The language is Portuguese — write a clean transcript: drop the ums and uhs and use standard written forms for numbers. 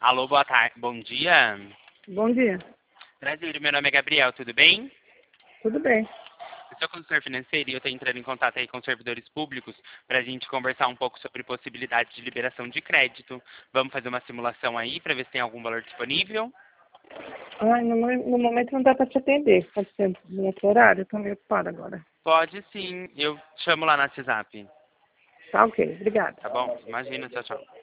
Alô, boa tarde. Bom dia. Bom dia. Prazer, meu nome é Gabriel, tudo bem? Tudo bem. Eu sou consultor financeiro e eu estou entrando em contato aí com os servidores públicos para a gente conversar um pouco sobre possibilidade de liberação de crédito. Vamos fazer uma simulação aí para ver se tem algum valor disponível? Ai, no momento não dá para te atender. Pode ser no outro horário? Eu tô meio ocupada agora. Pode sim, eu chamo lá no WhatsApp. Tá ok, obrigada. Tá bom? Imagina, tchau, tchau.